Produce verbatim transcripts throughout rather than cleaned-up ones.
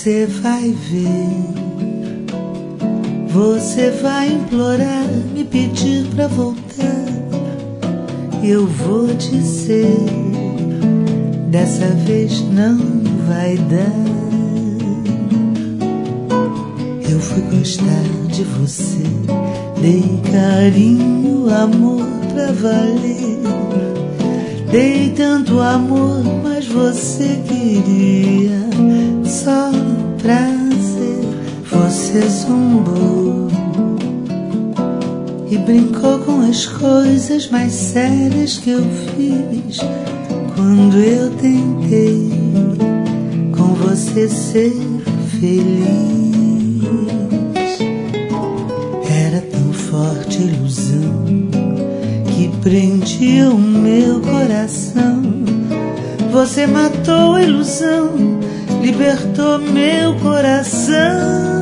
Você vai ver, você vai implorar, me pedir pra voltar. Eu vou dizer, dessa vez não vai dar. Eu fui gostar de você, dei carinho, amor pra valer. Dei tanto amor, mas você queria só prazer. Você zombou e brincou com as coisas mais sérias que eu fiz quando eu tentei com você ser feliz. Era tão forte a ilusão que prendia o meu coração. Você matou a ilusão, libertou meu coração.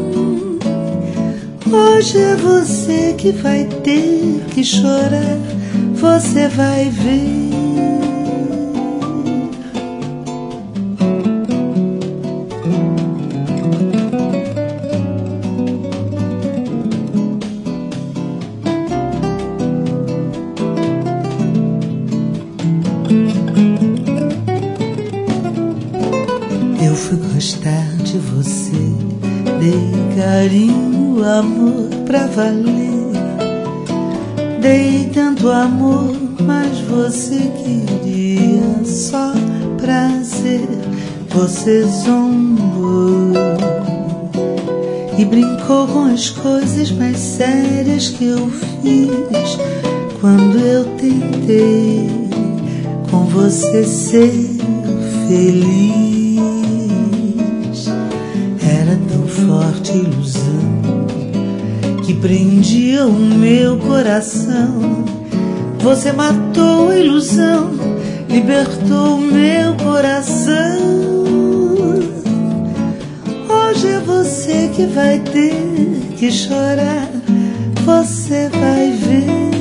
Hoje é você que vai ter que chorar, você vai ver. Eu fui gostar de você, dei carinho, amor pra valer. Dei tanto amor, mas você queria só prazer. Você zombou e brincou com as coisas mais sérias que eu fiz quando eu tentei com você ser feliz. Era tão forte a ilusão que prendia o meu coração. Você matou a ilusão, libertou o meu coração. Hoje é você que vai ter que chorar, você vai ver.